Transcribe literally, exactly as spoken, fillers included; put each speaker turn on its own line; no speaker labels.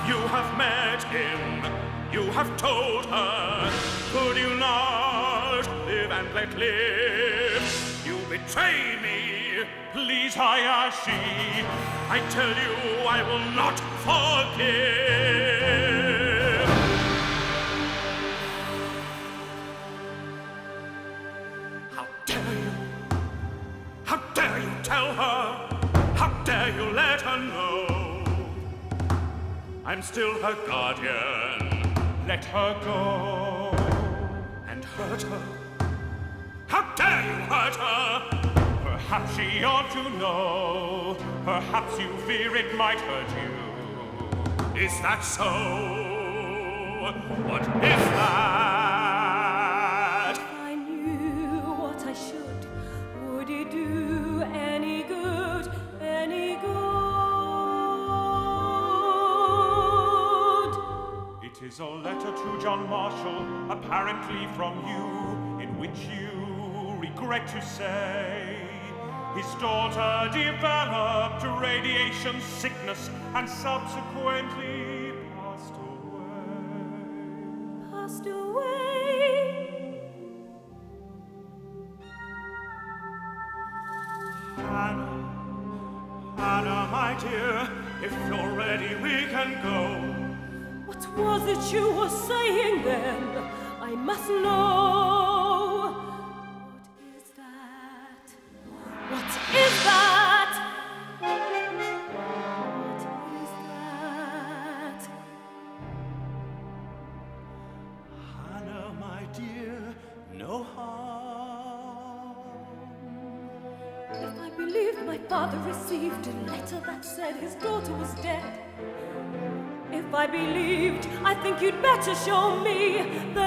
You have met him, you have told her. Could you not live and let live? You betray me, please Hayashi. I tell you I will not forgive. How dare you? How dare you tell her? How dare you let her know? I'm still her guardian. Let her go and hurt her. How dare you hurt her? Perhaps she ought to know. Perhaps you fear it might hurt you. Is that so? What is that?
If I knew what I should, would it do any good, any good?
It is a letter to John Marshall, apparently from you, in which you regret to say his daughter developed radiation sickness and subsequently passed away.
Passed away.
Hannah, Hannah, my dear, if you're ready, we can go.
What was it you were saying then? I must know. What is that? What is that? What is that?
Hannah, my dear, no harm.
If I believed my father received a letter that said his daughter was dead, if I believed, I think you'd better show me the